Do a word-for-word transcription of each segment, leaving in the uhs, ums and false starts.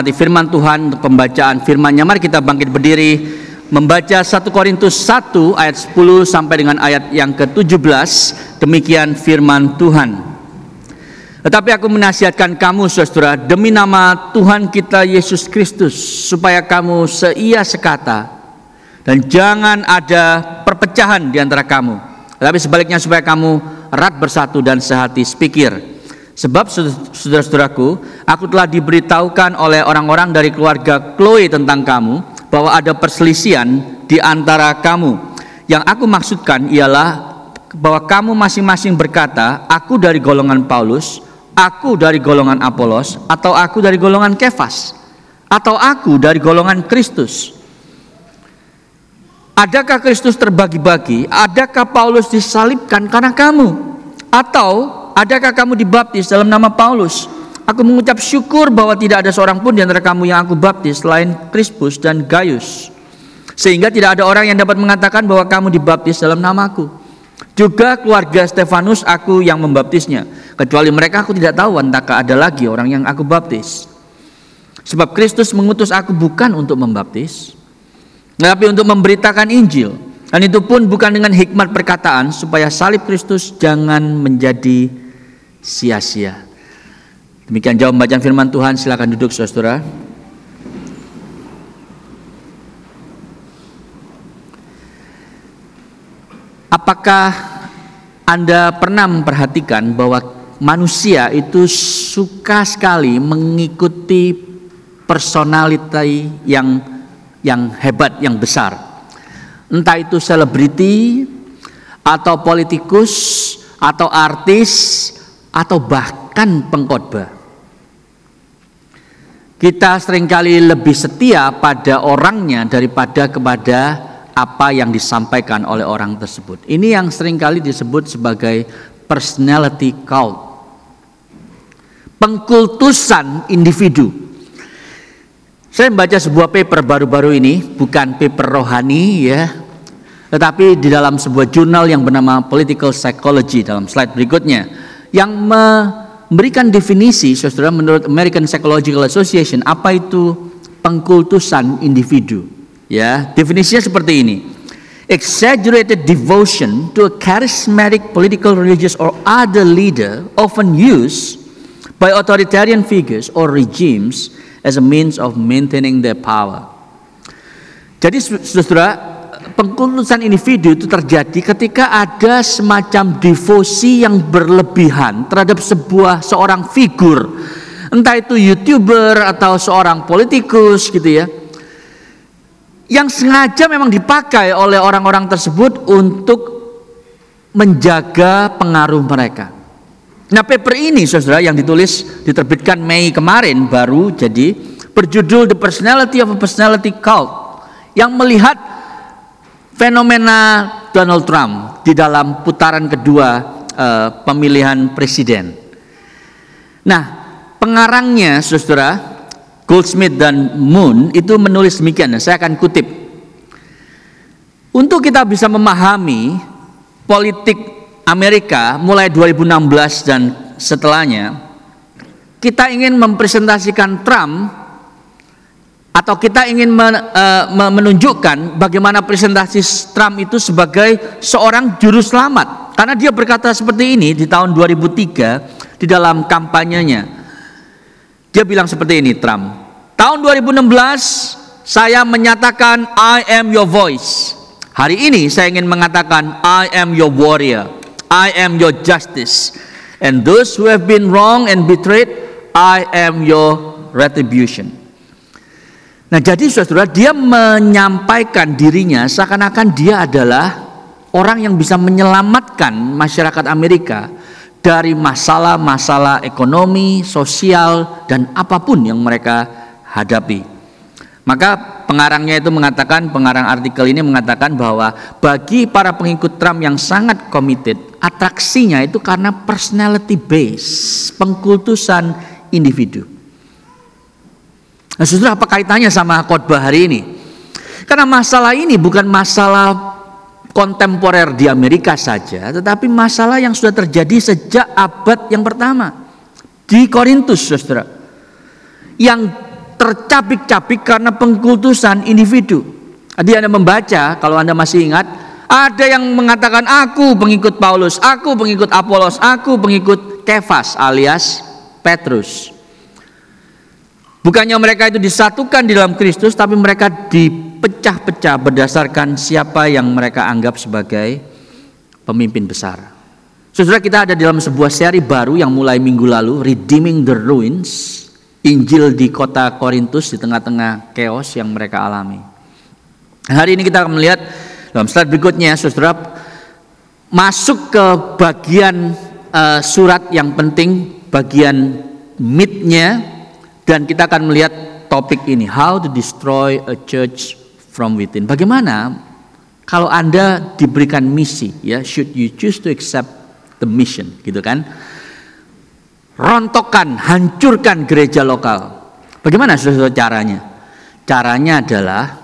Firman Tuhan untuk pembacaan firman-Nya. Mari kita bangkit berdiri membaca satu Korintus satu ayat sepuluh sampai dengan ayat yang ke tujuh belas. Demikian firman Tuhan. Tetapi aku menasihatkan kamu saudara, demi nama Tuhan kita Yesus Kristus, supaya kamu seia sekata dan jangan ada perpecahan di antara kamu, tetapi sebaliknya supaya kamu erat bersatu dan sehati sepikir. Sebab saudara-saudaraku, aku telah diberitahukan oleh orang-orang dari keluarga Chloe tentang kamu, bahwa ada perselisihan di antara kamu. Yang aku maksudkan ialah bahwa kamu masing-masing berkata, aku dari golongan Paulus, aku dari golongan Apolos, atau aku dari golongan Kefas, atau aku dari golongan Kristus. Adakah Kristus terbagi-bagi? Adakah Paulus disalibkan karena kamu? Atau adakah kamu dibaptis dalam nama Paulus? Aku mengucap syukur bahwa tidak ada seorang pun di antara kamu yang aku baptis selain Krispus dan Gaius, sehingga tidak ada orang yang dapat mengatakan bahwa kamu dibaptis dalam namaku. Juga keluarga Stefanus aku yang membaptisnya. Kecuali mereka aku tidak tahu entahkah ada lagi orang yang aku baptis. Sebab Kristus mengutus aku bukan untuk membaptis, tetapi untuk memberitakan Injil. Dan itu pun bukan dengan hikmat perkataan, supaya salib Kristus jangan menjadi sia-sia. Demikian jawab bacaan firman Tuhan. Silakan duduk saudara. Apakah Anda pernah memperhatikan bahwa manusia itu suka sekali mengikuti personality yang yang hebat, yang besar? Entah itu selebriti, atau politikus, atau artis, atau bahkan pengkhotbah. Kita seringkali lebih setia pada orangnya daripada kepada apa yang disampaikan oleh orang tersebut. Ini yang seringkali disebut sebagai personality cult, pengkultusan individu. Saya membaca sebuah paper baru-baru ini, bukan paper rohani ya, tetapi di dalam sebuah jurnal yang bernama Political Psychology, dalam slide berikutnya, yang memberikan definisi saudara menurut American Psychological Association apa itu pengkultusan individu. Ya, definisinya seperti ini: exaggerated devotion to a charismatic political, religious or other leader, often used by authoritarian figures or regimes as a means of maintaining their power. Jadi saudara, pengkultusan individu itu terjadi ketika ada semacam devosi yang berlebihan terhadap sebuah seorang figur, entah itu YouTuber atau seorang politikus gitu ya, yang sengaja memang dipakai oleh orang-orang tersebut untuk menjaga pengaruh mereka. Nah, paper ini saudara yang ditulis diterbitkan Mei kemarin baru, jadi berjudul The Personality of a Personality Cult, yang melihat fenomena Donald Trump di dalam putaran kedua uh, pemilihan presiden. Nah, pengarangnya saudara Goldsmith dan Moon itu menulis demikian, saya akan kutip. Untuk kita bisa memahami politik Amerika mulai dua ribu enam belas dan setelahnya, kita ingin mempresentasikan Trump, atau kita ingin menunjukkan bagaimana presentasi Trump itu sebagai seorang juru selamat. Karena dia berkata seperti ini di tahun dua ribu tiga di dalam kampanyenya. Dia bilang seperti ini, Trump: tahun dua ribu enam belas saya menyatakan I am your voice. Hari ini saya ingin mengatakan I am your warrior. I am your justice, and those who have been wrong and betrayed, I am your retribution. Nah, jadi saudara, dia menyampaikan dirinya seakan-akan dia adalah orang yang bisa menyelamatkan masyarakat Amerika dari masalah-masalah ekonomi, sosial, dan apapun yang mereka hadapi. Maka pengarangnya itu mengatakan, pengarang artikel ini mengatakan bahwa bagi para pengikut Trump yang sangat committed, atraksinya itu karena personality base, pengkultusan individu. Nah, saudara, apa kaitannya sama khotbah hari ini? Karena masalah ini bukan masalah kontemporer di Amerika saja, tetapi masalah yang sudah terjadi sejak abad yang pertama di Korintus, saudara, yang tercabik-cabik karena pengkultusan individu. Tadi Anda membaca, kalau Anda masih ingat, ada yang mengatakan aku pengikut Paulus, aku pengikut Apolos, aku pengikut Kefas alias Petrus. Bukannya mereka itu disatukan di dalam Kristus, tapi mereka dipecah-pecah berdasarkan siapa yang mereka anggap sebagai pemimpin besar. Saudara, kita ada dalam sebuah seri baru yang mulai minggu lalu, Redeeming the Ruins, Injil di kota Korintus di tengah-tengah chaos yang mereka alami. Hari ini kita akan melihat dalam slide berikutnya, saudara, masuk ke bagian uh, surat yang penting, bagian mid-nya, dan kita akan melihat topik ini, how to destroy a church from within. Bagaimana kalau Anda diberikan misi, ya, should you choose to accept the mission, gitu kan? Rontokkan, hancurkan gereja lokal. Bagaimana saudara caranya? Caranya adalah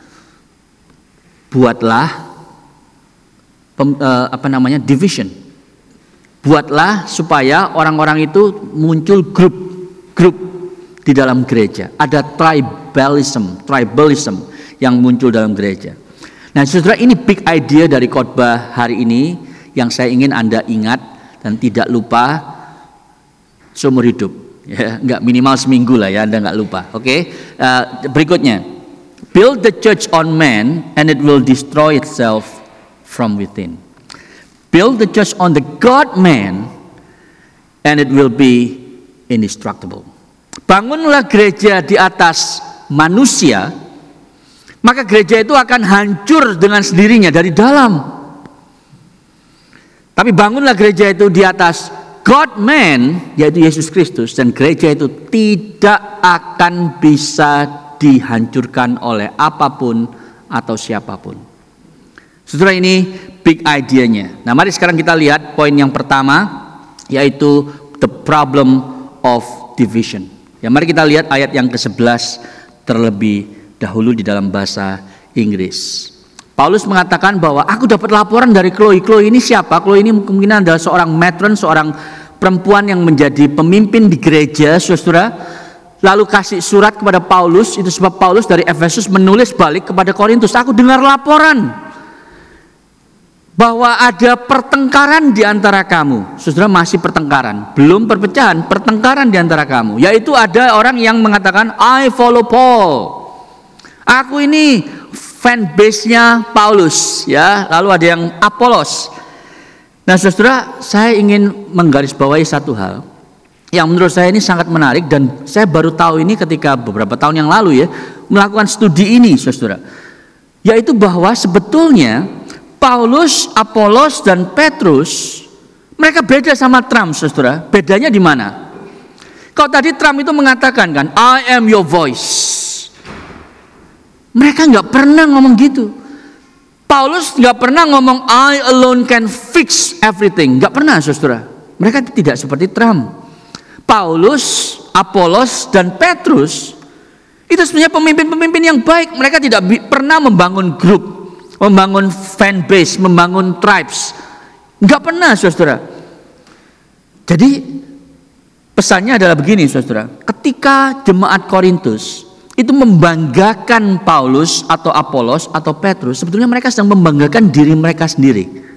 buatlah pem, eh, apa namanya division. Buatlah supaya orang-orang itu muncul grup-grup di dalam gereja. Ada tribalism, tribalism yang muncul dalam gereja. Nah, saudara, ini big idea dari khotbah hari ini yang saya ingin Anda ingat dan tidak lupa seumur hidup. Ya, enggak, minimal seminggu lah ya, Anda enggak lupa. Oke, okay? uh, berikutnya. Build the church on man and it will destroy itself from within. Build the church on the God man and it will be indestructible. Bangunlah gereja di atas manusia, maka gereja itu akan hancur dengan sendirinya dari dalam. Tapi bangunlah gereja itu di atas God man, yaitu Yesus Kristus, dan gereja itu tidak akan bisa dihancurkan oleh apapun atau siapapun. Saudara, ini big idea-nya. Nah, mari sekarang kita lihat poin yang pertama, yaitu the problem of division. Ya, mari kita lihat ayat yang kesebelas terlebih dahulu di dalam bahasa Inggris. Paulus mengatakan bahwa aku dapat laporan dari Chloe. Chloe ini siapa? Chloe ini kemungkinan adalah seorang matron, seorang perempuan yang menjadi pemimpin di gereja, saudara. Lalu kasih surat kepada Paulus. Itu sebab Paulus dari Efesus menulis balik kepada Korintus. Aku dengar laporan bahwa ada pertengkaran di antara kamu. Saudara, masih pertengkaran, belum perpecahan, pertengkaran di antara kamu. Yaitu ada orang yang mengatakan I follow Paul. Aku ini fanbase-nya Paulus, ya. Lalu ada yang Apolos. Nah, saudara, saya ingin menggarisbawahi satu hal yang menurut saya ini sangat menarik, dan saya baru tahu ini ketika beberapa tahun yang lalu ya melakukan studi ini, saudara. Yaitu bahwa sebetulnya Paulus, Apolos, dan Petrus mereka beda sama Trump, saudara. Bedanya di mana? Kalau tadi Trump itu mengatakan kan, I am your voice. Mereka nggak pernah ngomong gitu. Paulus nggak pernah ngomong I alone can fix everything. Nggak pernah, saudara. Mereka tidak seperti Trump. Paulus, Apolos, dan Petrus itu sebenarnya pemimpin-pemimpin yang baik. Mereka tidak pernah membangun grup, membangun fanbase, membangun tribes. Enggak pernah, saudara. Jadi pesannya adalah begini, saudara. Ketika jemaat Korintus itu membanggakan Paulus atau Apolos atau Petrus, sebetulnya mereka sedang membanggakan diri mereka sendiri.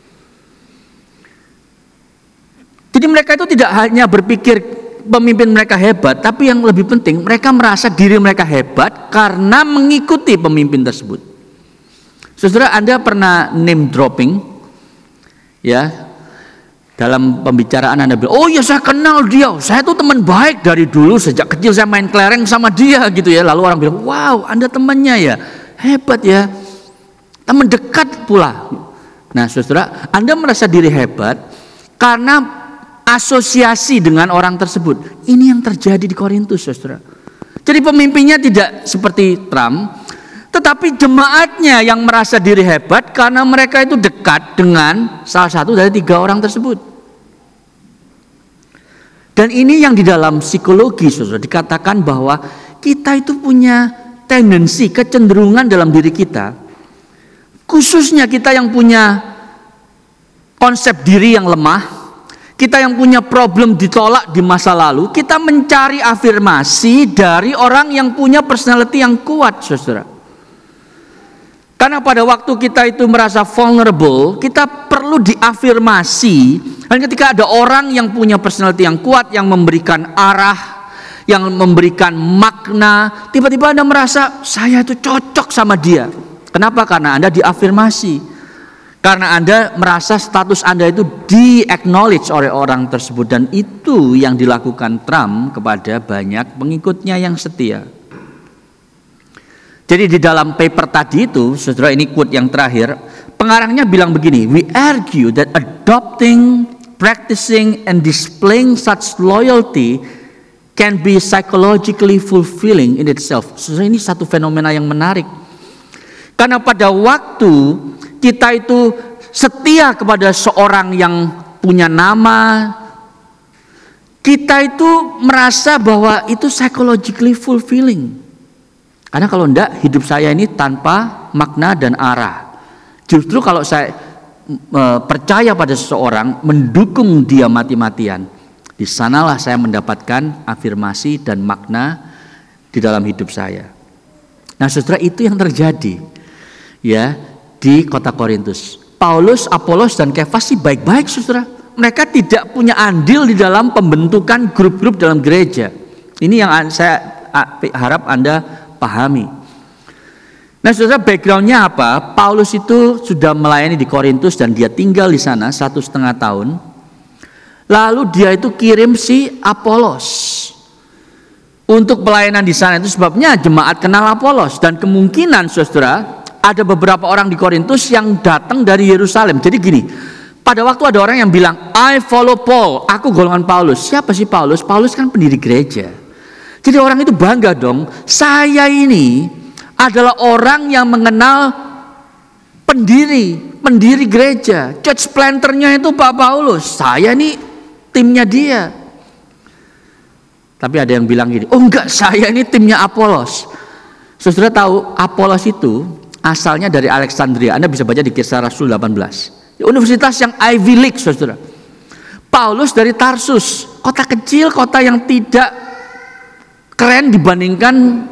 Jadi mereka itu tidak hanya berpikir pemimpin mereka hebat, tapi yang lebih penting mereka merasa diri mereka hebat karena mengikuti pemimpin tersebut. Saudara, Anda pernah name dropping, ya, dalam pembicaraan Anda bilang, oh ya saya kenal dia, saya tuh teman baik dari dulu, sejak kecil saya main kelereng sama dia gitu ya. Lalu orang bilang, wow, Anda temannya ya, hebat ya, teman dekat pula. Nah, saudara, Anda merasa diri hebat karena asosiasi dengan orang tersebut. Ini yang terjadi di Korintus, saudara. Jadi pemimpinnya tidak seperti Trump, tetapi jemaatnya yang merasa diri hebat karena mereka itu dekat dengan salah satu dari tiga orang tersebut. Dan ini yang di dalam psikologi, saudara, dikatakan bahwa kita itu punya tendensi, kecenderungan dalam diri kita, khususnya kita yang punya konsep diri yang lemah, Kita yang punya problem ditolak di masa lalu, kita mencari afirmasi dari orang yang punya personality yang kuat, saudara. Karena pada waktu kita itu merasa vulnerable, kita perlu diafirmasi. Dan ketika ada orang yang punya personality yang kuat, yang memberikan arah, yang memberikan makna, tiba-tiba Anda merasa, saya itu cocok sama dia. Kenapa? Karena Anda diafirmasi. Karena Anda merasa status Anda itu di-acknowledge oleh orang tersebut. Dan itu yang dilakukan Trump kepada banyak pengikutnya yang setia. Jadi di dalam paper tadi itu, saudara, ini quote yang terakhir, pengarangnya bilang begini, we argue that adopting, practicing, and displaying such loyalty can be psychologically fulfilling in itself. Saudara, ini satu fenomena yang menarik. Karena pada waktu kita itu setia kepada seorang yang punya nama, kita itu merasa bahwa itu psychologically fulfilling. Karena kalau enggak, hidup saya ini tanpa makna dan arah. Justru kalau saya e, percaya pada seseorang, mendukung dia mati-matian, di sanalah saya mendapatkan afirmasi dan makna di dalam hidup saya. Nah, saudara, itu yang terjadi ya di kota Korintus. Paulus, Apolos, dan Kefas sih baik-baik, saudara. Mereka tidak punya andil di dalam pembentukan grup-grup dalam gereja. Ini yang saya harap Anda pahami. Nah, saudara, backgroundnya apa? Paulus itu sudah melayani di Korintus dan dia tinggal di sana satu setengah tahun. Lalu dia itu kirim si Apolos untuk pelayanan di sana. Itu sebabnya jemaat kenal Apolos. Dan kemungkinan, saudara, ada beberapa orang di Korintus yang datang dari Yerusalem. Jadi gini, pada waktu ada orang yang bilang, I follow Paul, aku golongan Paulus. Siapa sih Paulus? Paulus kan pendiri gereja. Jadi orang itu bangga dong, saya ini adalah orang yang mengenal pendiri, pendiri gereja. Church planternya itu Pak Paulus, saya ini timnya dia. Tapi ada yang bilang gini, oh enggak, saya ini timnya Apolos. Saudara tahu Apolos itu asalnya dari Alexandria. Anda bisa baca di Kisah Rasul delapan belas. Universitas yang Ivy League, saudara. Paulus dari Tarsus, kota kecil, kota yang tidak keren dibandingkan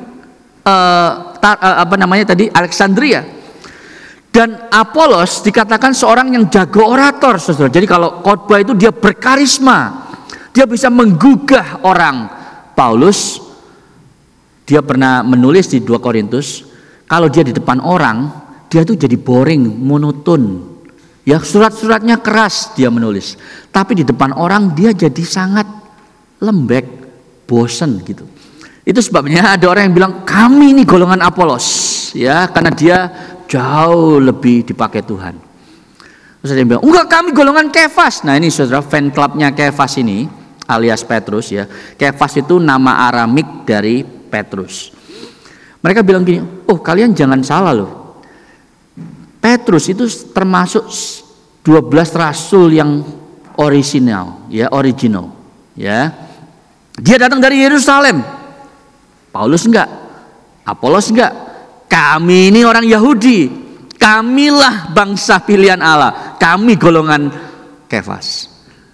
uh, tar, uh, apa namanya tadi Alexandria. Dan Apolos dikatakan seorang yang jago orator, saudara. Jadi kalau khotbah itu dia berkarisma, dia bisa menggugah orang. Paulus dia pernah menulis di dua Korintus, kalau dia di depan orang, dia tuh jadi boring, monoton. Ya, surat-suratnya keras dia menulis, tapi di depan orang dia jadi sangat lembek, bosen gitu. Itu sebabnya ada orang yang bilang kami ini golongan Apolos, ya, karena dia jauh lebih dipakai Tuhan. Terus ada yang bilang enggak, kami golongan Kefas. Nah, ini saudara, fan clubnya Kefas ini alias Petrus, ya. Kefas itu nama Aramik dari Petrus. Mereka bilang gini, oh kalian jangan salah loh, Petrus itu termasuk dua belas rasul yang original, ya, original, ya. Dia datang dari Yerusalem. Paulus enggak, Apolos enggak. Kami ini orang Yahudi, kamilah bangsa pilihan Allah, kami golongan Kefas.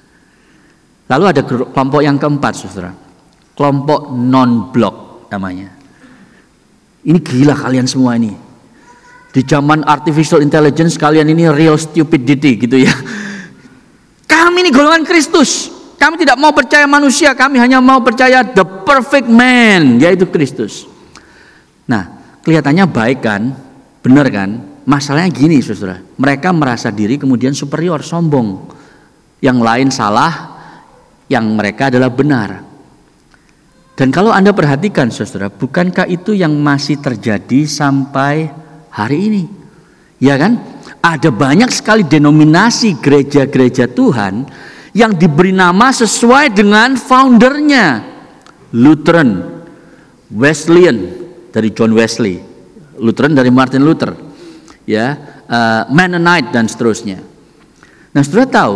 Lalu ada kelompok yang keempat, saudara, kelompok non-blok namanya. Ini gila kalian semua ini. Di zaman artificial intelligence kalian ini real stupidity gitu ya. Kami ini golongan Kristus. Kami tidak mau percaya manusia, kami hanya mau percaya the perfect man, yaitu Kristus. Nah, kelihatannya baik kan, benar kan? Masalahnya gini, saudara, mereka merasa diri kemudian superior, sombong. Yang lain salah, yang mereka adalah benar. Dan kalau Anda perhatikan, saudara, bukankah itu yang masih terjadi sampai hari ini? Ya kan? Ada banyak sekali denominasi gereja-gereja Tuhan yang diberi nama sesuai dengan foundernya. Lutheran, Wesleyan dari John Wesley, Lutheran dari Martin Luther, ya, uh, Mennonite dan seterusnya. Nah, saudara tahu,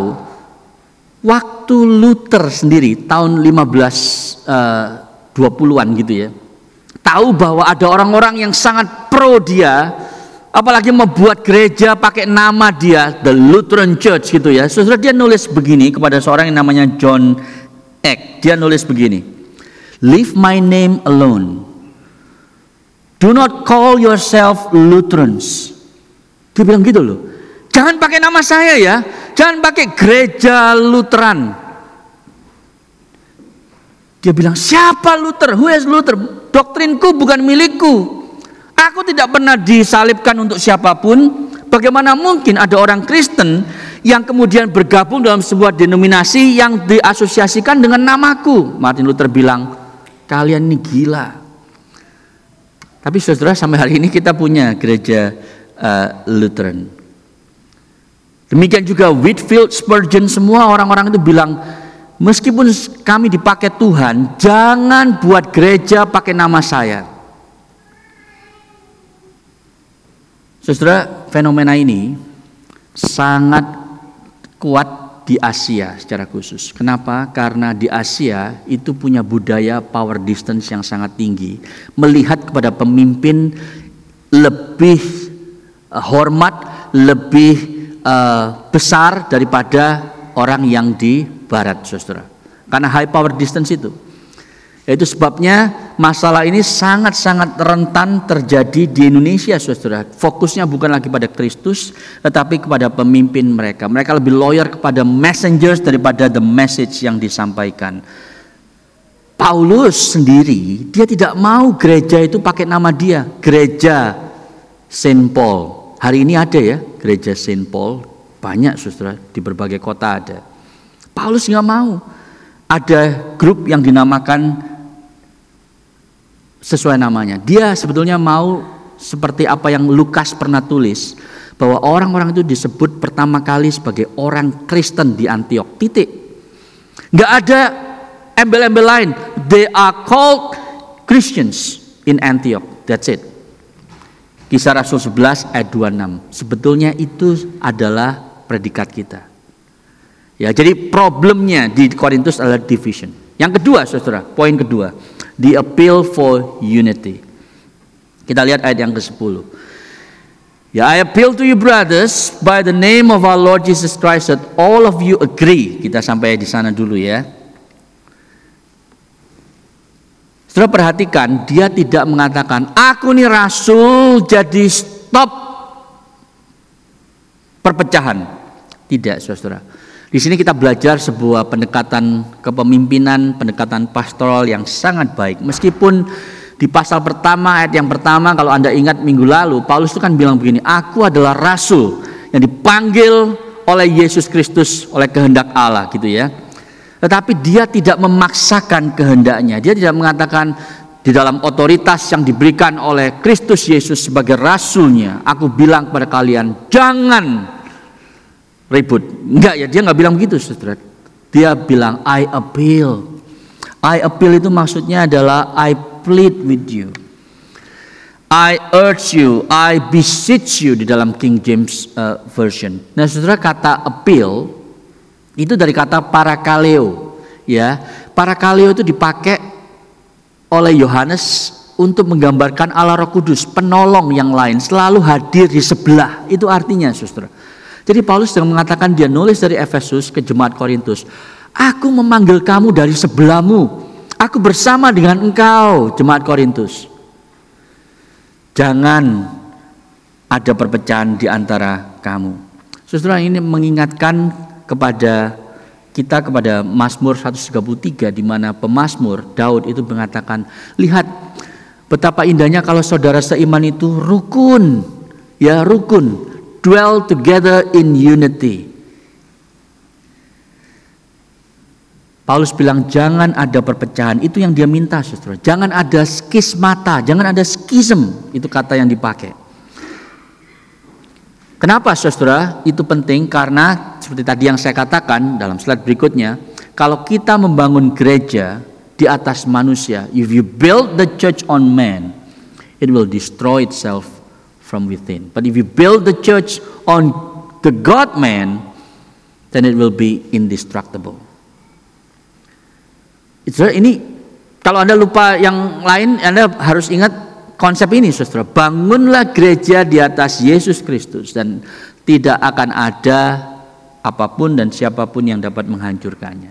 waktu Luther sendiri tahun lima belas dua puluhan gitu ya, tahu bahwa ada orang-orang yang sangat pro dia, apalagi membuat gereja pakai nama dia, The Lutheran Church gitu ya. Saudara, dia nulis begini kepada seorang yang namanya John Eck. Dia nulis begini, "Leave my name alone. Do not call yourself Lutherans." Dia bilang gitu loh. Jangan pakai nama saya ya. Jangan pakai gereja Lutheran. Dia bilang, siapa Luther? Who is Luther? Doktrinku bukan milikku. Aku tidak pernah disalibkan untuk siapapun. Bagaimana mungkin ada orang Kristen yang kemudian bergabung dalam sebuah denominasi yang diasosiasikan dengan namaku? Martin Luther bilang, kalian ini gila. Tapi saudara, sampai hari ini kita punya gereja uh, Lutheran. Demikian juga Whitfield, Spurgeon, semua orang-orang itu bilang, meskipun kami dipakai Tuhan, jangan buat gereja pakai nama saya. Saudara, fenomena ini sangat kuat di Asia secara khusus. Kenapa? Karena di Asia itu punya budaya power distance yang sangat tinggi. Melihat kepada pemimpin lebih uh, hormat, lebih uh, besar daripada orang yang di barat, saudara. Karena high power distance itu. Itu sebabnya masalah ini sangat-sangat rentan terjadi di Indonesia, saudara. Fokusnya bukan lagi pada Kristus, tetapi kepada pemimpin mereka. Mereka lebih loyal kepada messengers daripada the message yang disampaikan. Paulus sendiri, dia tidak mau gereja itu pakai nama dia, gereja Saint Paul. Hari ini ada ya, gereja Saint Paul. Banyak, saudara, di berbagai kota ada. Paulus nggak mau. Ada grup yang dinamakan sesuai namanya. Dia sebetulnya mau seperti apa yang Lukas pernah tulis, bahwa orang-orang itu disebut pertama kali sebagai orang Kristen di Antiok. Titik. Nggak ada embel-embel lain. They are called Christians in Antioch. That's it. Kisah Rasul sebelas ayat dua puluh enam. Sebetulnya itu adalah predikat kita. Ya, jadi problemnya di Korintus adalah division. Yang kedua, saudara, poin kedua, the appeal for unity. Kita lihat ayat yang kesepuluh. Ya, I appeal to you brothers by the name of our Lord Jesus Christ that all of you agree. Kita sampai di sana dulu ya. Saudara perhatikan, dia tidak mengatakan, aku nih rasul jadi stop perpecahan. Tidak, saudara. Di sini kita belajar sebuah pendekatan kepemimpinan, pendekatan pastoral yang sangat baik. Meskipun di pasal pertama, ayat yang pertama, kalau Anda ingat minggu lalu, Paulus itu kan bilang begini, aku adalah rasul yang dipanggil oleh Yesus Kristus, oleh kehendak Allah gitu ya. Tetapi dia tidak memaksakan kehendaknya. Dia tidak mengatakan di dalam otoritas yang diberikan oleh Kristus Yesus sebagai rasulnya, aku bilang kepada kalian, jangan ribut. Enggak ya, dia enggak bilang begitu, saudara. Dia bilang I appeal. I appeal itu maksudnya adalah I plead with you. I urge you, I beseech you di dalam King James uh, Version. Nah, saudara, kata appeal itu dari kata parakaleo, ya. Parakaleo itu dipakai oleh Yohanes untuk menggambarkan Allah Roh Kudus, penolong yang lain, selalu hadir di sebelah. Itu artinya, saudara. Jadi Paulus sedang mengatakan, dia nulis dari Efesus ke jemaat Korintus, aku memanggil kamu dari sebelahmu, aku bersama dengan engkau, jemaat Korintus. Jangan ada perpecahan di antara kamu. Saudara, ini mengingatkan kepada kita kepada Mazmur seratus tiga puluh tiga, di mana pemazmur Daud itu mengatakan, lihat betapa indahnya kalau saudara seiman itu rukun, ya rukun. Dwell together in unity. Paulus bilang jangan ada perpecahan, itu yang dia minta, saudara. Jangan ada skismata, jangan ada skism, itu kata yang dipakai. Kenapa, saudara? Itu penting karena seperti tadi yang saya katakan dalam slide berikutnya, kalau kita membangun gereja di atas manusia, if you build the church on man, it will destroy itself from within. But if you build the church on the God man, then it will be indestructible. It's, ini kalau Anda lupa yang lain, Anda harus ingat konsep ini, saudara. Bangunlah gereja di atas Yesus Kristus dan tidak akan ada apapun dan siapapun yang dapat menghancurkannya.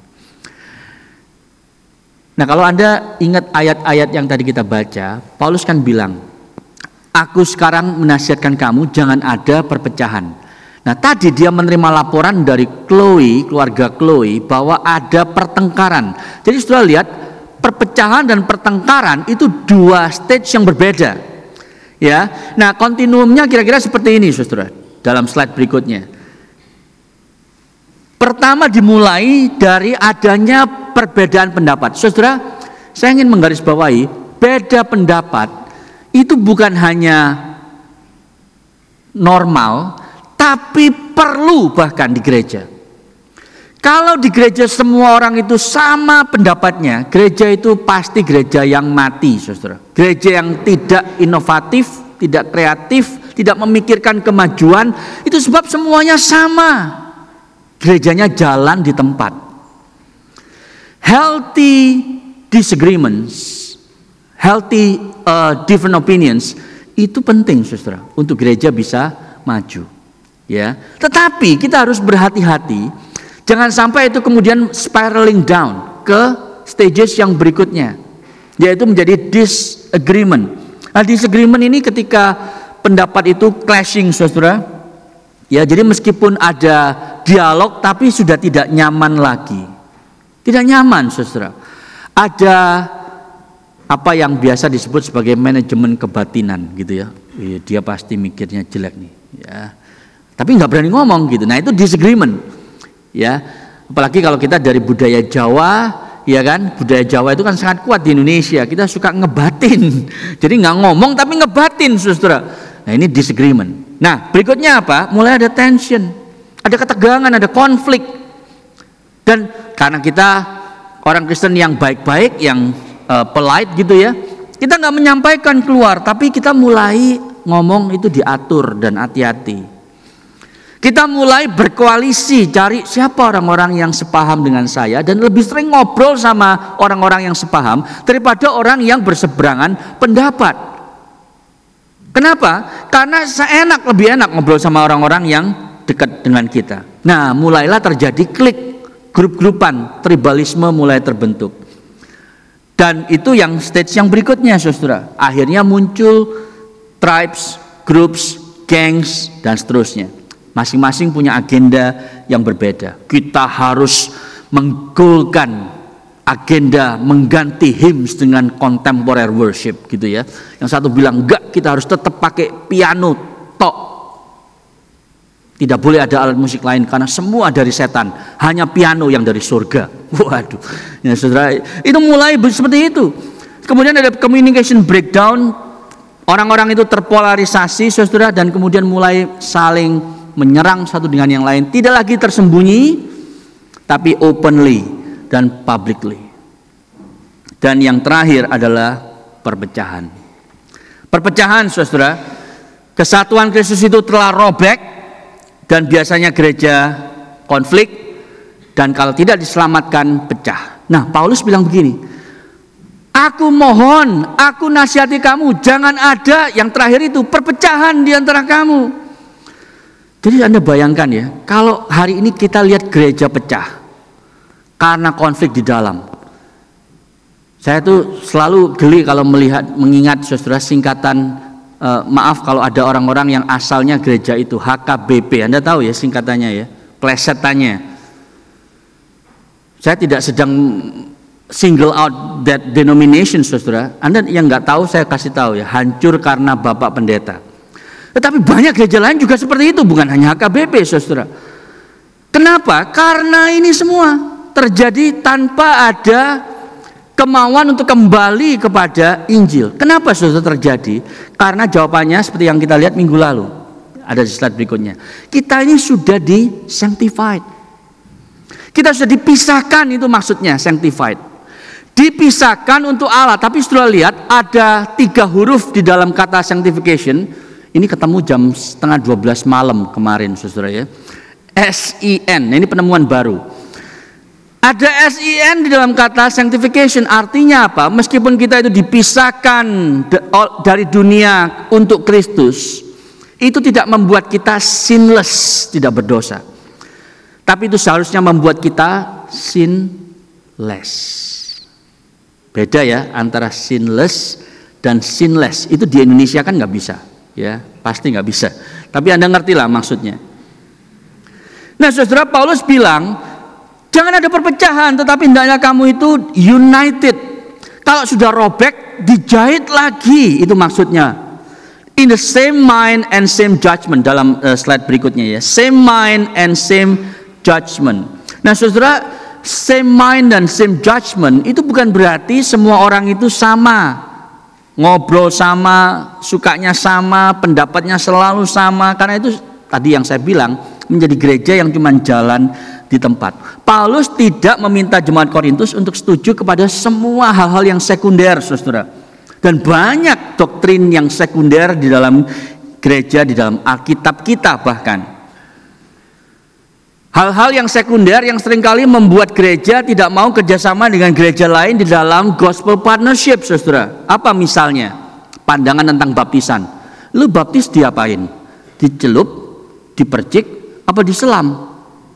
Nah, kalau Anda ingat ayat-ayat yang tadi kita baca, Paulus kan bilang, aku sekarang menasihatkan kamu jangan ada perpecahan. Nah, tadi dia menerima laporan dari Chloe, keluarga Chloe, bahwa ada pertengkaran. Jadi saudara lihat, perpecahan dan pertengkaran itu dua stage yang berbeda. Ya, nah kontinuumnya kira-kira seperti ini, saudara. Dalam slide berikutnya. Pertama dimulai dari adanya perbedaan pendapat. Saudara, saya ingin menggarisbawahi, beda pendapat itu bukan hanya normal, tapi perlu bahkan di gereja. Kalau di gereja semua orang itu sama pendapatnya, gereja itu pasti gereja yang mati, saudara. Gereja yang tidak inovatif, tidak kreatif, tidak memikirkan kemajuan, itu sebab semuanya sama. Gerejanya jalan di tempat. Healthy disagreements, healthy uh, different opinions itu penting, saudara, untuk gereja bisa maju. Ya, tetapi kita harus berhati-hati, jangan sampai itu kemudian spiraling down ke stages yang berikutnya, yaitu menjadi disagreement. Nah, disagreement ini ketika pendapat itu clashing, saudara. Ya, jadi meskipun ada dialog tapi sudah tidak nyaman lagi. Tidak nyaman, saudara. Ada apa yang biasa disebut sebagai manajemen kebatinan gitu ya. Dia pasti mikirnya jelek nih, ya. Tapi nggak berani ngomong gitu. Nah, itu disagreement. Ya. Apalagi kalau kita dari budaya Jawa, ya kan? Budaya Jawa itu kan sangat kuat di Indonesia. Kita suka ngebatin. Jadi nggak ngomong tapi ngebatin, saudara. Nah, ini disagreement. Nah, berikutnya apa? Mulai ada tension, ada ketegangan, ada konflik. Dan karena kita orang Kristen yang baik-baik, yang uh, polite gitu ya, kita nggak menyampaikan keluar, tapi kita mulai ngomong itu diatur dan hati-hati. Kita mulai berkoalisi, cari siapa orang-orang yang sepaham dengan saya, dan lebih sering ngobrol sama orang-orang yang sepaham daripada orang yang berseberangan pendapat. Kenapa? Karena seenak, lebih enak ngobrol sama orang-orang yang dekat dengan kita. Nah, mulailah terjadi klik, grup-grupan, tribalisme mulai terbentuk. Dan itu yang stage yang berikutnya, saudara. Akhirnya muncul tribes, groups, gangs, dan seterusnya. Masing-masing punya agenda yang berbeda. Kita harus menggolkan agenda mengganti hymns dengan contemporary worship gitu ya. Yang satu bilang enggak, kita harus tetap pakai piano tok. Tidak boleh ada alat musik lain karena semua dari setan, hanya piano yang dari surga. Waduh. Ya, saudara, itu mulai seperti itu. Kemudian ada communication breakdown. Orang-orang itu terpolarisasi, saudara, dan kemudian mulai saling menyerang satu dengan yang lain. Tidak lagi tersembunyi, tapi openly dan publicly. Dan yang terakhir adalah perpecahan. Perpecahan, saudara, kesatuan Kristus itu telah robek dan biasanya gereja konflik dan kalau tidak diselamatkan pecah. Nah, Paulus bilang begini, aku mohon, aku nasihati kamu, jangan ada yang terakhir itu perpecahan di antara kamu. Jadi Anda bayangkan ya, kalau hari ini kita lihat gereja pecah karena konflik di dalam. Saya tuh selalu geli kalau melihat, mengingat saudara singkatan, eh, maaf kalau ada orang-orang yang asalnya gereja itu H K B P. Anda tahu ya singkatannya ya, plesetannya. Saya tidak sedang single out that denomination, saudara. Anda yang nggak tahu saya kasih tahu ya, hancur karena Bapak Pendeta. Tetapi banyak gereja lain juga seperti itu, bukan hanya H K B P, saudara. Kenapa? Karena ini semua terjadi tanpa ada kemauan untuk kembali kepada Injil. Kenapa saudara terjadi? Karena jawabannya seperti yang kita lihat minggu lalu. Ada di slide berikutnya. Kita ini sudah di sanctified. Kita sudah dipisahkan, itu maksudnya sanctified. Dipisahkan untuk Allah. Tapi setelah lihat ada tiga huruf di dalam kata sanctification. Ini ketemu jam setengah dua belas malam kemarin, saudara ya. S I N, ini penemuan baru. Ada S I N di dalam kata sanctification, artinya apa? Meskipun kita itu dipisahkan dari dunia untuk Kristus, itu tidak membuat kita sinless, tidak berdosa. Tapi itu seharusnya membuat kita sinless. Beda ya antara sinless dan sinless. Itu di Indonesia kan nggak bisa, ya pasti nggak bisa. Tapi Anda ngerti lah maksudnya. Nah, saudara, Paulus bilang, jangan ada perpecahan, tetapi hendaknya kamu itu united. Kalau sudah robek, dijahit lagi, itu maksudnya. In the same mind and same judgment, dalam uh, slide berikutnya ya. Same mind and same judgment. Nah, saudara, same mind dan same judgment itu bukan berarti semua orang itu sama. Ngobrol sama, sukanya sama, pendapatnya selalu sama. Karena itu tadi yang saya bilang, menjadi gereja yang cuma jalan di tempat. Paulus tidak meminta jemaat Korintus untuk setuju kepada semua hal-hal yang sekunder, saudara. Dan banyak doktrin yang sekunder di dalam gereja, di dalam Alkitab kita bahkan. Hal-hal yang sekunder yang seringkali membuat gereja tidak mau kerjasama dengan gereja lain di dalam gospel partnership, saudara. Apa misalnya? Pandangan tentang baptisan. Lu baptis diapain? Dicelup, dipercik, apa diselam?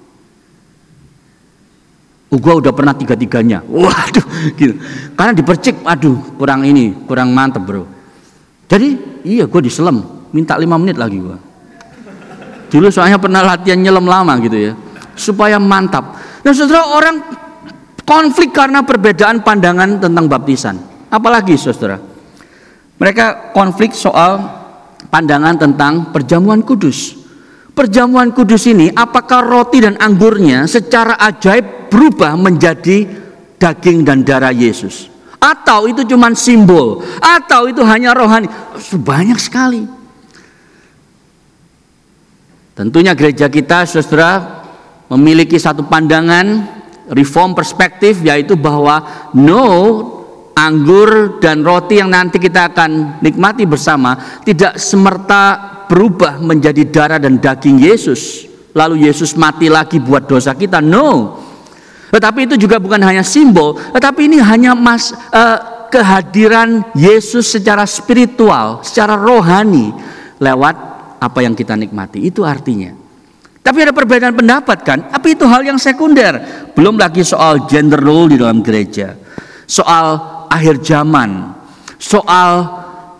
Oh, gua udah pernah tiga-tiganya. Waduh, gitu. Karena dipercik, aduh, kurang ini, kurang mantep, bro. Jadi, iya, gua diselam, minta lima menit lagi gua. Dulu soalnya pernah latihan nyelam lama gitu ya, supaya mantap. Nah, saudara, orang konflik karena perbedaan pandangan tentang baptisan. Apalagi, saudara, mereka konflik soal pandangan tentang perjamuan kudus. Perjamuan kudus ini, apakah roti dan anggurnya secara ajaib berubah menjadi daging dan darah Yesus? Atau itu cuma simbol? Atau itu hanya rohani? Banyak sekali. Tentunya gereja kita, saudara, memiliki satu pandangan reform perspektif, yaitu bahwa no, anggur dan roti yang nanti kita akan nikmati bersama tidak semerta berubah menjadi darah dan daging Yesus, lalu Yesus mati lagi buat dosa kita. No. Tetapi itu juga bukan hanya simbol, tetapi ini hanya mas, uh, kehadiran Yesus secara spiritual, secara rohani lewat apa yang kita nikmati. Itu artinya. Tapi ada perbedaan pendapat kan? Tapi itu hal yang sekunder. Belum lagi soal gender role di dalam gereja, soal akhir zaman, soal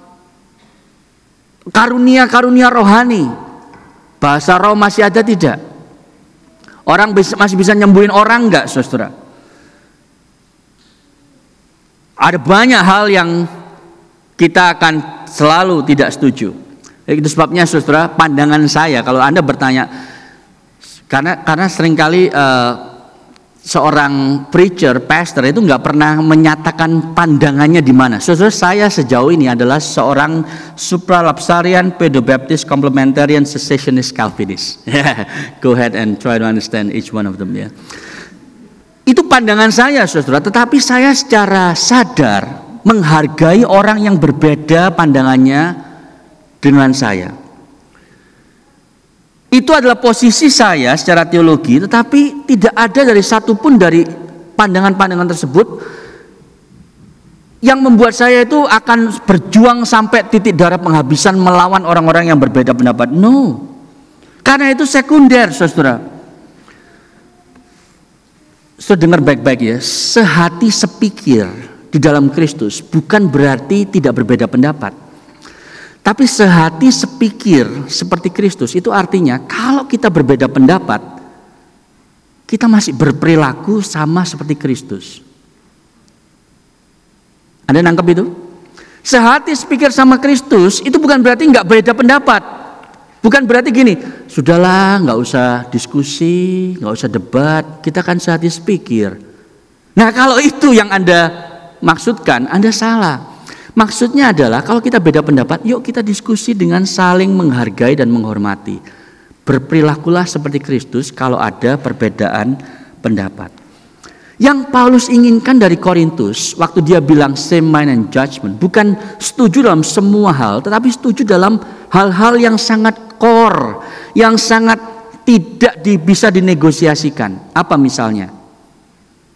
karunia-karunia rohani. Bahasa roh masih ada tidak? Orang bisa, masih bisa nyembuhin orang enggak, saudara? Ada banyak hal yang kita akan selalu tidak setuju. Itu sebabnya, saudara, pandangan saya, kalau Anda bertanya, karena karena seringkali uh, seorang preacher, pastor itu nggak pernah menyatakan pandangannya di mana. Saudara, saya sejauh ini adalah seorang supralapsarian, pedobaptist, complementarian, cessationist, Calvinist. Go ahead and try to understand each one of them ya. Itu pandangan saya, saudara. Tetapi saya secara sadar menghargai orang yang berbeda pandangannya dengan saya. Itu adalah posisi saya secara teologi, tetapi tidak ada dari satupun dari pandangan-pandangan tersebut yang membuat saya itu akan berjuang sampai titik darah penghabisan melawan orang-orang yang berbeda pendapat. No, karena itu sekunder, saudara. Saudara dengar baik-baik ya, sehati sepikir di dalam Kristus bukan berarti tidak berbeda pendapat. Tapi sehati sepikir seperti Kristus itu artinya kalau kita berbeda pendapat, kita masih berperilaku sama seperti Kristus. Anda nangkep itu? Sehati sepikir sama Kristus itu bukan berarti nggak beda pendapat. Bukan berarti gini, sudahlah nggak usah diskusi, nggak usah debat, kita kan sehati sepikir. Nah, kalau itu yang Anda maksudkan, Anda salah. Maksudnya adalah kalau kita beda pendapat, yuk kita diskusi dengan saling menghargai dan menghormati. Berperilakulah seperti Kristus kalau ada perbedaan pendapat. Yang Paulus inginkan dari Korintus waktu dia bilang same mind and judgment, bukan setuju dalam semua hal, tetapi setuju dalam hal-hal yang sangat core, yang sangat tidak di, bisa dinegosiasikan. Apa misalnya?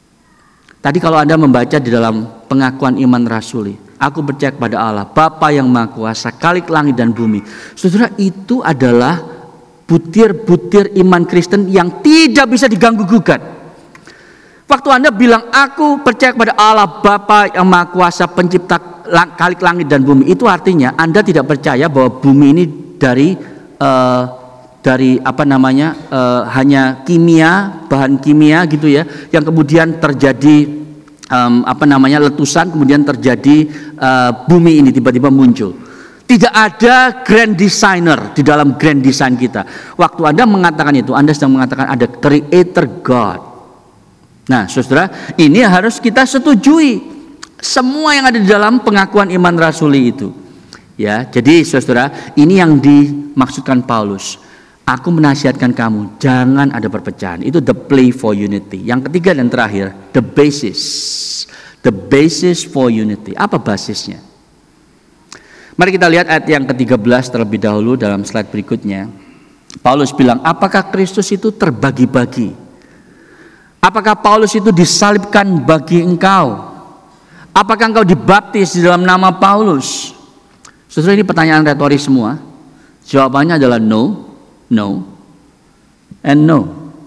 Tadi kalau Anda membaca di dalam pengakuan iman rasuli, aku percaya kepada Allah, Bapa yang Maha Kuasa, Khalik langit dan bumi. Saudara, itu adalah butir-butir iman Kristen yang tidak bisa diganggu gugat. Waktu Anda bilang, aku percaya kepada Allah, Bapa yang Maha Kuasa, pencipta Khalik langit dan bumi, itu artinya Anda tidak percaya bahwa bumi ini dari uh, dari apa namanya uh, hanya kimia, bahan kimia gitu ya, yang kemudian terjadi um, apa namanya letusan, kemudian terjadi uh, bumi ini tiba-tiba muncul. Tidak ada grand designer di dalam grand design kita. Waktu Anda mengatakan itu, Anda sedang mengatakan ada creator God. Nah, saudara, ini harus kita setujui semua yang ada di dalam pengakuan iman rasuli itu. Ya, jadi saudara, ini yang dimaksudkan Paulus. Aku menasihatkan kamu, jangan ada perpecahan. Itu the plea for unity. Yang ketiga dan terakhir, the basis. The basis for unity. Apa basisnya? Mari kita lihat ayat yang ketiga belas terlebih dahulu dalam slide berikutnya. Paulus bilang, apakah Kristus itu terbagi-bagi? Apakah Paulus itu disalibkan bagi engkau? Apakah engkau dibaptis di dalam nama Paulus? Saudara, ini pertanyaan retoris semua. Jawabannya adalah no. No and no.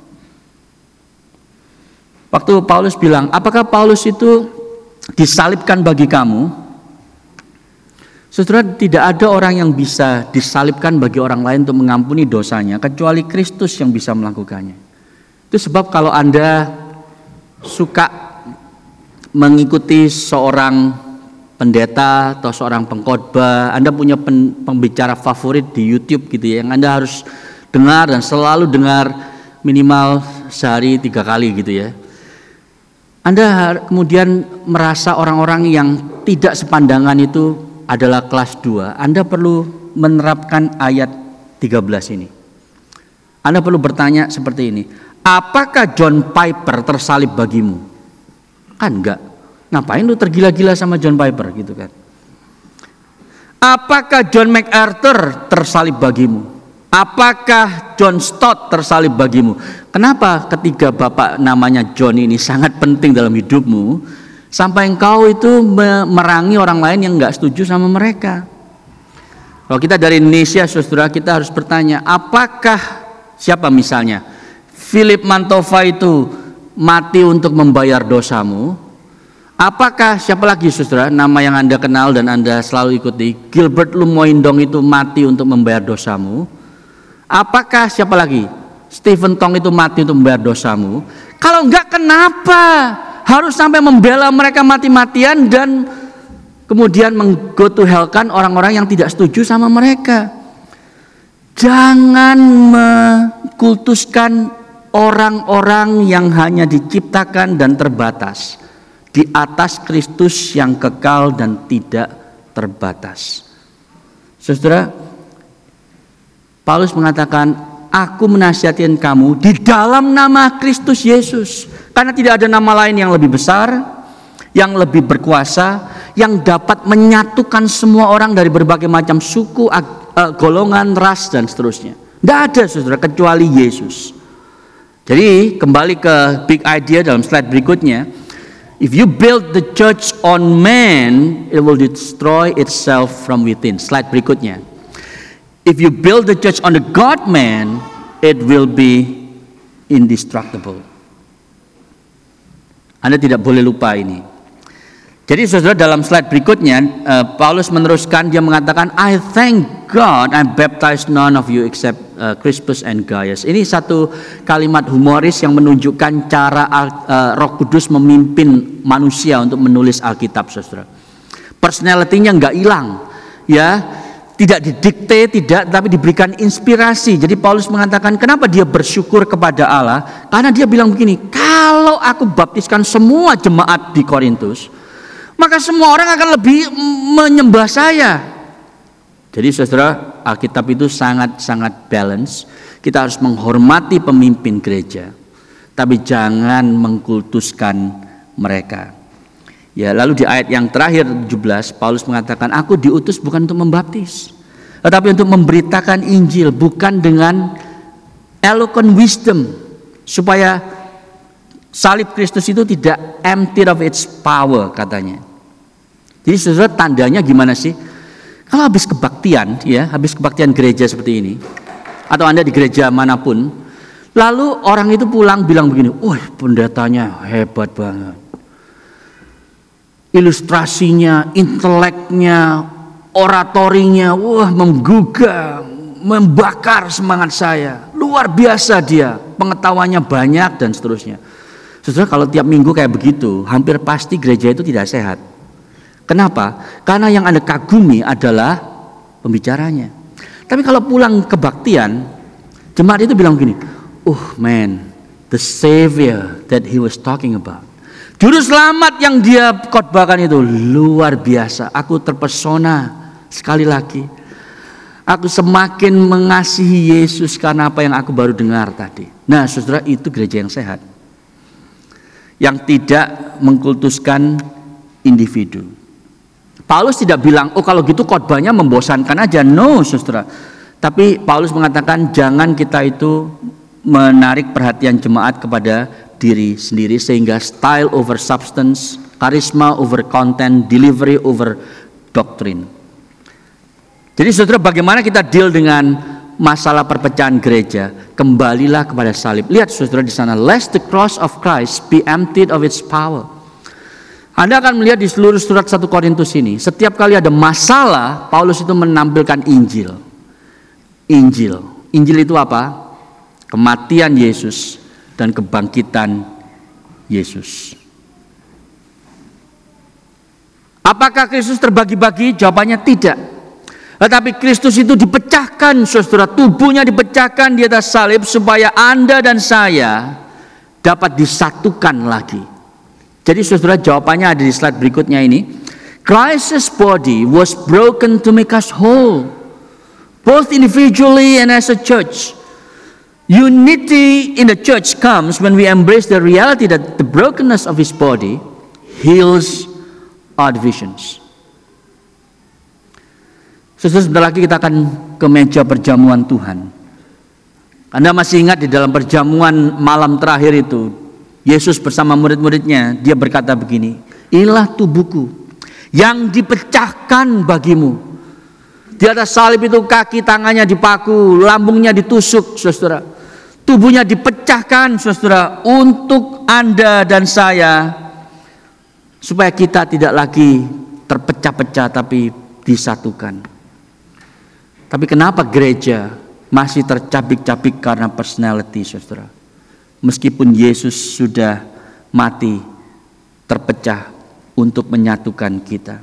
Waktu Paulus bilang, apakah Paulus itu disalibkan bagi kamu? Saudara, tidak ada orang yang bisa disalibkan bagi orang lain untuk mengampuni dosanya kecuali Kristus yang bisa melakukannya. Itu sebab kalau Anda suka mengikuti seorang pendeta atau seorang pengkhotbah, Anda punya pembicara favorit di YouTube gitu ya, yang Anda harus dengar dan selalu dengar minimal sehari tiga kali gitu ya. Anda kemudian merasa orang-orang yang tidak sepandangan itu adalah kelas dua. Anda perlu menerapkan ayat tiga belas ini. Anda perlu bertanya seperti ini. Apakah John Piper tersalib bagimu? Kan enggak. Ngapain lu tergila-gila sama John Piper gitu kan? Apakah John MacArthur tersalib bagimu? Apakah John Stott tersalib bagimu? Kenapa ketiga bapak namanya John ini sangat penting dalam hidupmu sampai engkau itu merangi orang lain yang enggak setuju sama mereka? Kalau kita dari Indonesia, saudara, kita harus bertanya, apakah siapa misalnya Philip Mantova itu mati untuk membayar dosamu? Apakah siapa lagi saudara nama yang Anda kenal dan Anda selalu ikuti, Gilbert Lumoindong itu mati untuk membayar dosamu? Apakah siapa lagi Stephen Tong itu mati untuk membayar dosamu? Kalau enggak, kenapa harus sampai membela mereka mati-matian dan kemudian meng-go to hell-kan orang-orang yang tidak setuju sama mereka? Jangan mengkultuskan orang-orang yang hanya diciptakan dan terbatas di atas Kristus yang kekal dan tidak terbatas. Saudara, Paulus mengatakan, aku menasihatkan kamu di dalam nama Kristus Yesus. Karena tidak ada nama lain yang lebih besar, yang lebih berkuasa, yang dapat menyatukan semua orang dari berbagai macam suku, golongan, ras, dan seterusnya. Tidak ada saudara kecuali Yesus. Jadi kembali ke big idea dalam slide berikutnya. If you build the church on man, it will destroy itself from within. Slide berikutnya. If you build the church on the God man, it will be indestructible. Anda tidak boleh lupa ini. Jadi saudara, dalam slide berikutnya uh, Paulus meneruskan, dia mengatakan, I thank God I baptized none of you except uh, Crispus and Gaius. Ini satu kalimat humoris yang menunjukkan cara uh, Roh Kudus memimpin manusia untuk menulis Alkitab, saudara. Personality-nya nggak hilang, ya, tidak didikte, tidak, tapi diberikan inspirasi. Jadi Paulus mengatakan, kenapa dia bersyukur kepada Allah? Karena dia bilang begini, kalau aku baptiskan semua jemaat di Korintus, maka semua orang akan lebih menyembah saya. Jadi saudara, Alkitab itu sangat-sangat balance. Kita harus menghormati pemimpin gereja, tapi jangan mengkultuskan mereka. Ya, lalu di ayat yang terakhir tujuh belas, Paulus mengatakan, aku diutus bukan untuk membaptis, tetapi untuk memberitakan Injil, bukan dengan eloquent wisdom, supaya salib Kristus itu tidak empty of its power katanya. Jadi saudara, tandanya gimana sih? Kalau habis kebaktian, ya, habis kebaktian gereja seperti ini, atau Anda di gereja manapun, lalu orang itu pulang bilang begini, wah pendetanya hebat banget. Ilustrasinya, inteleknya, oratorinya, wah menggugah, membakar semangat saya. Luar biasa dia, pengetahuannya banyak dan seterusnya. Saudara, kalau tiap minggu kayak begitu, hampir pasti gereja itu tidak sehat. Kenapa? Karena yang Anda kagumi adalah pembicaranya. Tapi kalau pulang kebaktian, jemaat itu bilang begini, oh man, the Savior that he was talking about, juru selamat yang dia khotbahkan itu luar biasa. Aku terpesona sekali lagi. Aku semakin mengasihi Yesus karena apa yang aku baru dengar tadi. Nah saudara, itu gereja yang sehat, yang tidak mengkultuskan individu. Paulus tidak bilang, oh kalau gitu khotbahnya membosankan aja. No saudara. Tapi Paulus mengatakan jangan kita itu menarik perhatian jemaat kepada diri sendiri, sehingga style over substance, karisma over content, delivery over doctrine. Jadi saudara, bagaimana kita deal dengan masalah perpecahan gereja? Kembalilah kepada salib. Lihat saudara di sana, lest the cross of Christ be emptied of its power. Anda akan melihat di seluruh surat satu Korintus ini, setiap kali ada masalah, Paulus itu menampilkan Injil. Injil. Injil itu apa? Kematian Yesus dan kebangkitan Yesus. Apakah Kristus terbagi-bagi? Jawabannya tidak. Tetapi Kristus itu dipecahkan, saudara, tubuhnya dipecahkan di atas salib supaya Anda dan saya dapat disatukan lagi. Jadi saudara, jawabannya ada di slide berikutnya ini. Christ's body was broken to make us whole, both individually and as a church. Unity in the church comes when we embrace the reality that the brokenness of his body heals our divisions. Saudara, sebentar lagi kita akan ke meja perjamuan Tuhan. Anda masih ingat di dalam perjamuan malam terakhir itu, Yesus bersama murid-muridnya, dia berkata begini, inilah tubuhku yang dipecahkan bagimu. Di atas salib itu kaki tangannya dipaku, lambungnya ditusuk, saudara. Tubuhnya dipecahkan, saudara, untuk Anda dan saya, supaya kita tidak lagi terpecah-pecah tapi disatukan. Tapi kenapa gereja masih tercabik-cabik karena personality, saudara? Meskipun Yesus sudah mati, terpecah untuk menyatukan kita.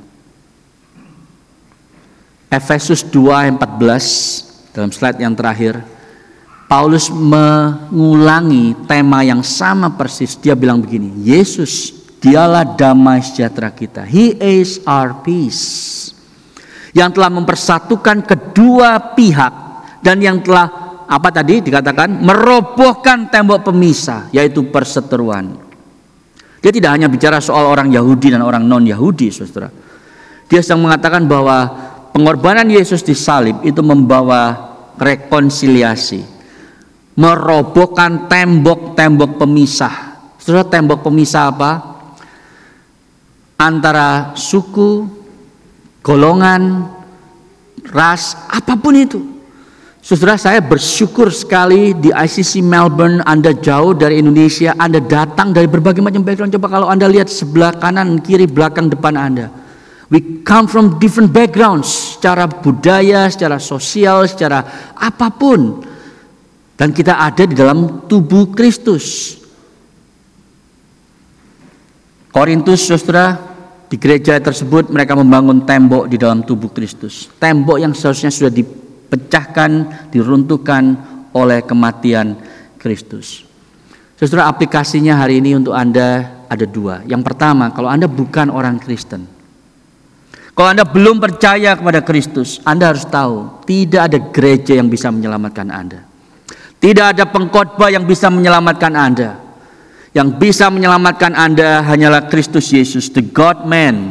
Efesus dua ayat empat belas dalam slide yang terakhir, Paulus mengulangi tema yang sama persis. Dia bilang begini, Yesus dialah damai sejahtera kita. He is our peace. Yang telah mempersatukan kedua pihak dan yang telah apa tadi dikatakan merobohkan tembok pemisah, yaitu perseteruan. Dia tidak hanya bicara soal orang Yahudi dan orang non-Yahudi, saudara. Dia sedang mengatakan bahwa pengorbanan Yesus di salib itu membawa rekonsiliasi, merobohkan tembok-tembok pemisah. Saudara, tembok pemisah apa? Antara suku, golongan, ras, apapun itu. Saudara, saya bersyukur sekali di I C C Melbourne. Anda jauh dari Indonesia, Anda datang dari berbagai macam background. Coba kalau Anda lihat sebelah kanan, kiri, belakang, depan Anda. We come from different backgrounds, secara budaya, secara sosial, secara apapun. Dan kita ada di dalam tubuh Kristus. Korintus, saudara, di gereja tersebut mereka membangun tembok di dalam tubuh Kristus. Tembok yang seharusnya sudah di pecahkan, diruntuhkan oleh kematian Kristus. Saudara, aplikasinya hari ini untuk Anda ada dua. Yang pertama, kalau Anda bukan orang Kristen, kalau Anda belum percaya kepada Kristus, Anda harus tahu, tidak ada gereja yang bisa menyelamatkan Anda. Tidak ada pengkhotbah yang bisa menyelamatkan Anda. Yang bisa menyelamatkan Anda hanyalah Kristus Yesus, the God-man,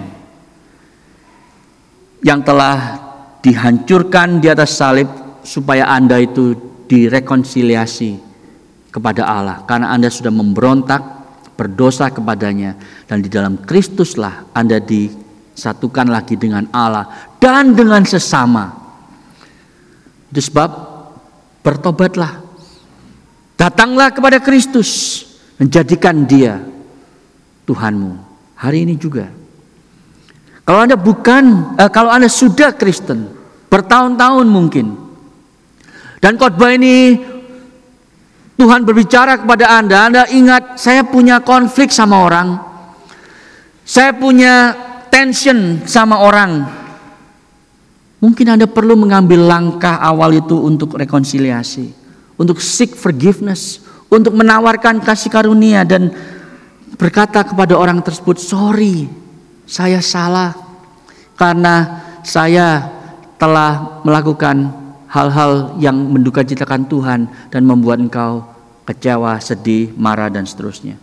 yang telah dihancurkan di atas salib supaya Anda itu direkonsiliasi kepada Allah. Karena Anda sudah memberontak, berdosa kepadanya, dan di dalam Kristuslah Anda disatukan lagi dengan Allah dan dengan sesama. Itu sebab bertobatlah, datanglah kepada Kristus, menjadikan Dia Tuhanmu hari ini juga. Kalau Anda bukan, eh, kalau Anda sudah Kristen bertahun-tahun mungkin, dan khotbah ini Tuhan berbicara kepada Anda, Anda ingat, saya punya konflik sama orang, saya punya tension sama orang. Mungkin Anda perlu mengambil langkah awal itu untuk rekonsiliasi, untuk seek forgiveness, untuk menawarkan kasih karunia dan berkata kepada orang tersebut, sorry, saya salah karena saya telah melakukan hal-hal yang mendukacitakan Tuhan dan membuat engkau kecewa, sedih, marah, dan seterusnya.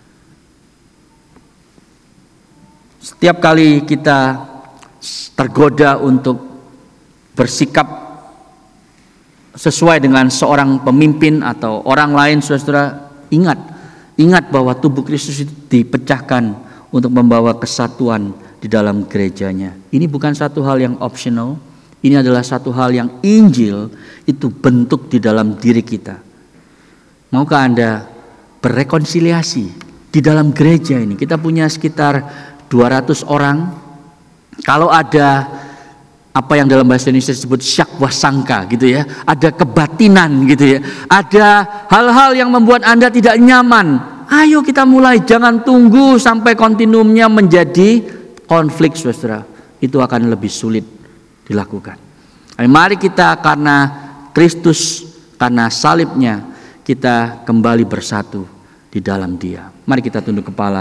Setiap kali kita tergoda untuk bersikap sesuai dengan seorang pemimpin atau orang lain, saudara-saudara, ingat, ingat bahwa tubuh Kristus itu dipecahkan untuk membawa kesatuan di dalam gerejanya. Ini bukan satu hal yang optional, ini adalah satu hal yang Injil itu bentuk di dalam diri kita. Maukah Anda berrekonsiliasi di dalam gereja ini? Kita punya sekitar dua ratus orang. Kalau ada apa yang dalam bahasa Indonesia disebut syakwa sangka gitu ya, ada kebatinan gitu ya, ada hal-hal yang membuat Anda tidak nyaman, ayo kita mulai, jangan tunggu sampai kontinumnya menjadi konflik, saudara. Itu akan lebih sulit dilakukan. Mari kita karena Kristus, karena salibnya, kita kembali bersatu di dalam Dia. Mari kita tunduk kepala.